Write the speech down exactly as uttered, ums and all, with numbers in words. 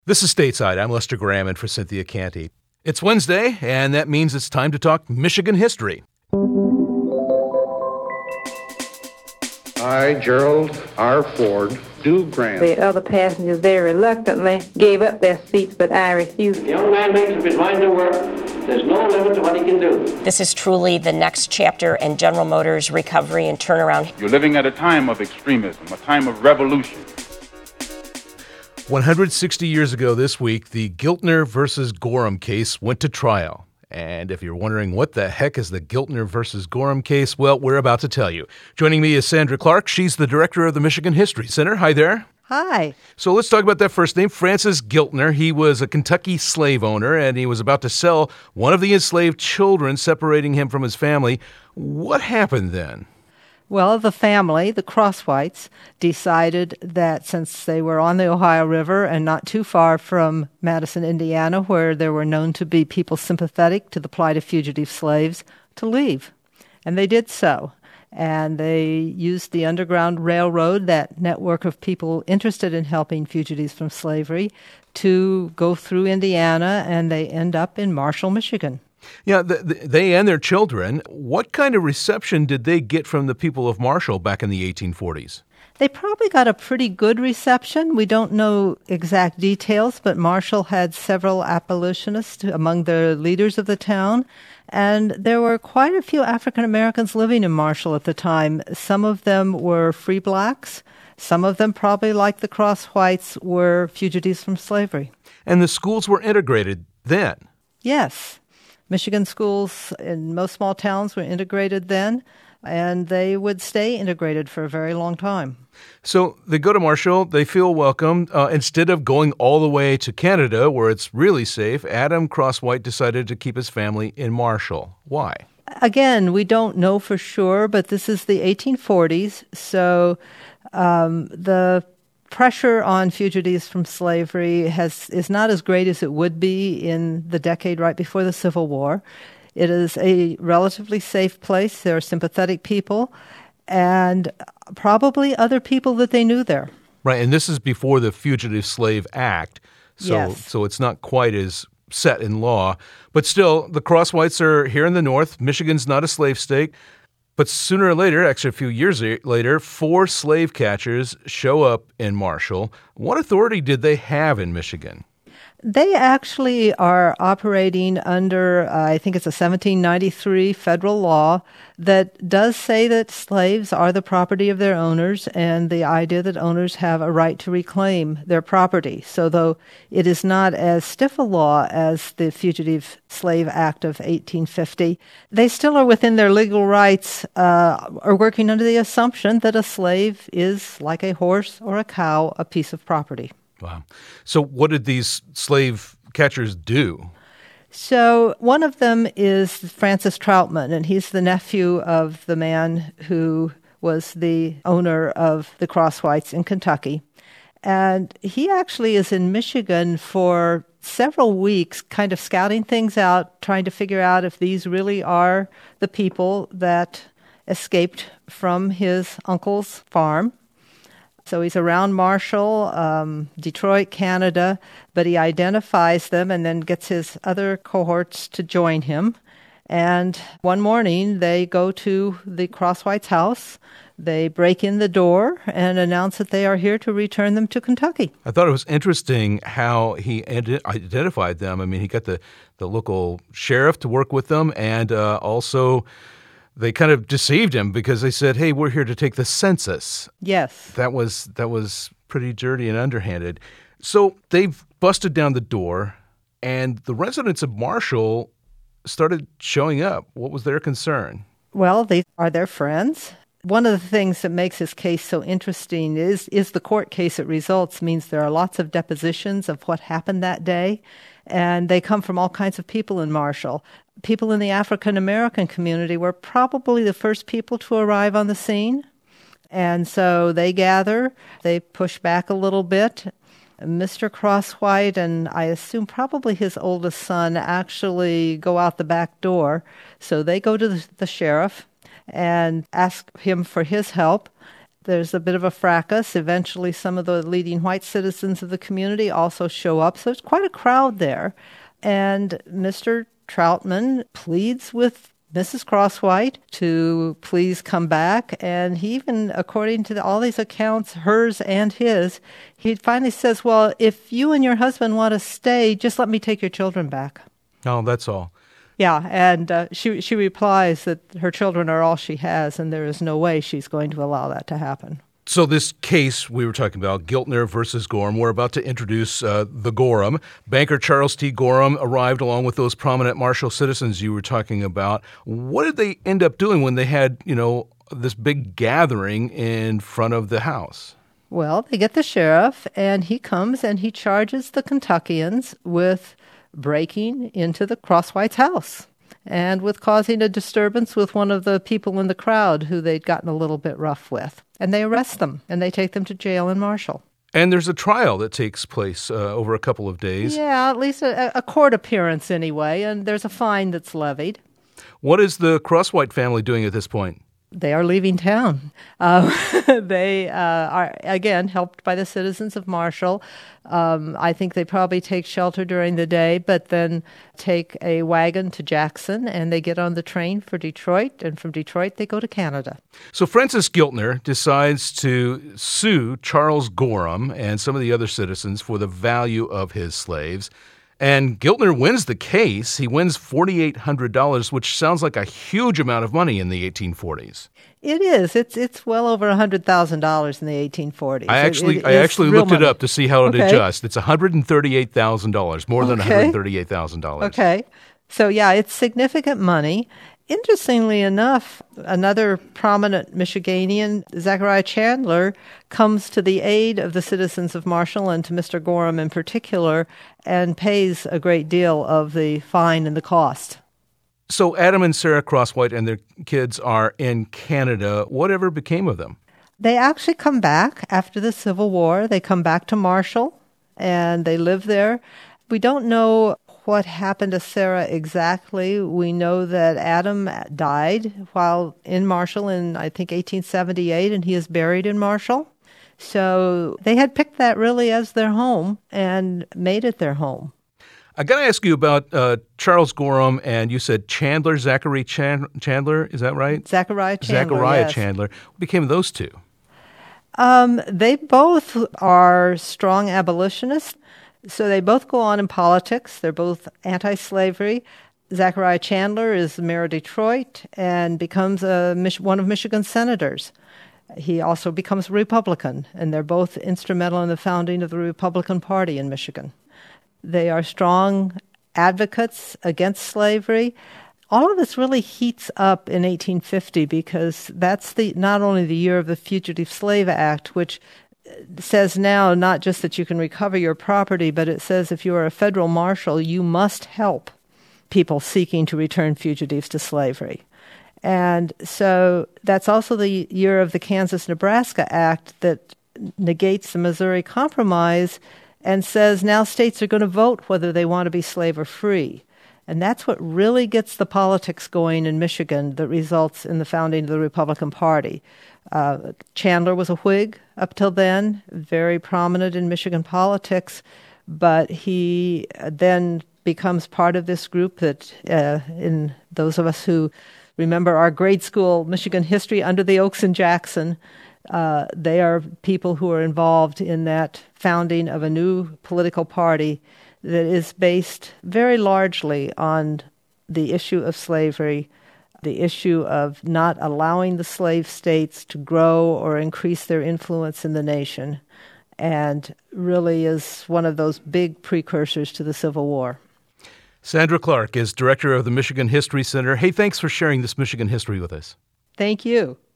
This is Stateside. I'm Lester Graham in for Cynthia Canty. It's Wednesday, and that means it's time to talk Michigan history. I, Gerald R. Ford, do grant. The other passengers very reluctantly gave up their seats, but I refused. The young man makes up his mind to work. There's no limit to what he can do. This is truly the next chapter in General Motors' recovery and turnaround. You're living at a time of extremism, a time of revolution. one hundred sixty years ago this week, the Giltner versus Gorham case went to trial. And if you're wondering what the heck is the Giltner versus Gorham case, well, we're about to tell you. Joining me is Sandra Clark. She's the director of the Michigan History Center. Hi there. Hi. So let's talk about that first name, Francis Giltner. He was a Kentucky slave owner, and he was about to sell one of the enslaved children, separating him from his family. What happened then? Well, the family, the Crosswhites, decided that since they were on the Ohio River and not too far from Madison, Indiana, where there were known to be people sympathetic to the plight of fugitive slaves, to leave. And they did so. And they used the Underground Railroad, that network of people interested in helping fugitives from slavery, to go through Indiana, and they end up in Marshall, Michigan. Yeah, the, the, they and their children. What kind of reception did they get from the people of Marshall back in the eighteen forties? They probably got a pretty good reception. We don't know exact details, but Marshall had several abolitionists among the leaders of the town, and there were quite a few African Americans living in Marshall at the time. Some of them were free blacks. Some of them, probably like the Crosswhites, were fugitives from slavery. And the schools were integrated then? Yes. Michigan schools in most small towns were integrated then, and they would stay integrated for a very long time. So they go to Marshall, they feel welcome. Uh, instead of going all the way to Canada, where it's really safe, Adam Crosswhite decided to keep his family in Marshall. Why? Again, we don't know for sure, but this is the eighteen forties, so um, the pressure on fugitives from slavery has is not as great as it would be in the decade right before the Civil War. It is a relatively safe place. There are sympathetic people and probably other people that they knew there. Right, and this is before the Fugitive Slave Act, so Yes. so it's not quite as set in law. But still, the Crosswhites are here in the North. Michigan's not a slave state. But sooner or later, actually a few years later, four slave catchers show up in Marshall. What authority did they have in Michigan? They actually are operating under, uh, I think it's a seventeen ninety-three federal law that does say that slaves are the property of their owners, and the idea that owners have a right to reclaim their property. So though it is not as stiff a law as the Fugitive Slave Act of eighteen fifty, they still are within their legal rights, uh, are working under the assumption that a slave is, like a horse or a cow, a piece of property. Wow. So what did these slave catchers do? So one of them is Francis Troutman, and he's the nephew of the man who was the owner of the Crosswhites in Kentucky. And he actually is in Michigan for several weeks, kind of scouting things out, trying to figure out if these really are the people that escaped from his uncle's farm. So he's around Marshall, um, Detroit, Canada, but he identifies them and then gets his other cohorts to join him. And one morning, they go to the Crosswhites' house. They break in the door and announce that they are here to return them to Kentucky. I thought it was interesting how he id- identified them. I mean, he got the, the local sheriff to work with them, and uh, also they kind of deceived him because they said, hey, we're here to take the census. Yes. That was that was pretty dirty and underhanded. So they've busted down the door, and the residents of Marshall started showing up. What was their concern? Well, they are their friends. One of the things that makes this case so interesting is, is the court case it results means there are lots of depositions of what happened that day, and they come from all kinds of people in Marshall. People in the African American community were probably the first people to arrive on the scene, and so they gather, they push back a little bit. Mister Crosswhite and I assume probably his oldest son actually go out the back door, so they go to the, the sheriff and ask him for his help. There's a bit of a fracas. Eventually, some of the leading white citizens of the community also show up. So it's quite a crowd there. And Mister Troutman pleads with Missus Crosswhite to please come back. And he even, according to the, all these accounts, hers and his, he finally says, well, if you and your husband want to stay, just let me take your children back. Oh, that's all. Yeah, and uh, she she replies that her children are all she has, and there is no way she's going to allow that to happen. So this case we were talking about, Giltner versus Gorham, we're about to introduce uh, the Gorham. Banker Charles T. Gorham arrived along with those prominent Marshall citizens you were talking about. What did they end up doing when they had, you know, this big gathering in front of the house? Well, they get the sheriff, and he comes and he charges the Kentuckians with breaking into the Crosswhites' house and with causing a disturbance with one of the people in the crowd who they'd gotten a little bit rough with. And they arrest them, and they take them to jail in Marshall. And there's a trial that takes place uh, over a couple of days. Yeah, at least a, a court appearance anyway, and there's a fine that's levied. What is the Crosswhite family doing at this point? They are leaving town. Uh, they uh, are, again, helped by the citizens of Marshall. Um, I think they probably take shelter during the day, but then take a wagon to Jackson, and they get on the train for Detroit, and from Detroit they go to Canada. So Francis Giltner decides to sue Charles Gorham and some of the other citizens for the value of his slaves. And Giltner wins the case. He wins four thousand eight hundred dollars, which sounds like a huge amount of money in the eighteen forties. It is. It's it's well over one hundred thousand dollars in the eighteen forties. I actually it, it I actually looked money. it up to see how it okay. adjusts. It's one hundred thirty-eight thousand dollars, more than okay. one hundred thirty-eight thousand dollars. Okay. So, yeah, it's significant money. Interestingly enough, another prominent Michiganian, Zachariah Chandler, comes to the aid of the citizens of Marshall and to Mister Gorham in particular and pays a great deal of the fine and the cost. So Adam and Sarah Crosswhite and their kids are in Canada. Whatever became of them? They actually come back after the Civil War. They come back to Marshall, and they live there. We don't know what happened to Sarah exactly. We know that Adam died while in Marshall in, I think, eighteen seventy-eight, and he is buried in Marshall. So they had picked that really as their home and made it their home. I got to ask you about uh, Charles Gorham, and you said Chandler, Zachary Chan- Chandler, is that right? Zachariah Chandler, Zachariah yes. Chandler. What became of those two? Um, they both are strong abolitionists. So they both go on in politics. They're both anti-slavery. Zachariah Chandler is the mayor of Detroit and becomes a, one of Michigan's senators. He also becomes a Republican, and they're both instrumental in the founding of the Republican Party in Michigan. They are strong advocates against slavery. All of this really heats up in eighteen fifty because that's the not only the year of the Fugitive Slave Act, which says now not just that you can recover your property, but it says if you are a federal marshal, you must help people seeking to return fugitives to slavery. And so that's also the year of the Kansas-Nebraska Act that negates the Missouri Compromise and says now states are going to vote whether they want to be slave or free. And that's what really gets the politics going in Michigan that results in the founding of the Republican Party. Uh, Chandler was a Whig up till then, very prominent in Michigan politics, but he then becomes part of this group that, uh, in those of us who remember our grade school Michigan history under the Oaks and Jackson, uh, they are people who are involved in that founding of a new political party that is based very largely on the issue of slavery, the issue of not allowing the slave states to grow or increase their influence in the nation, and really is one of those big precursors to the Civil War. Sandra Clark is director of the Michigan History Center. Hey, thanks for sharing this Michigan history with us. Thank you.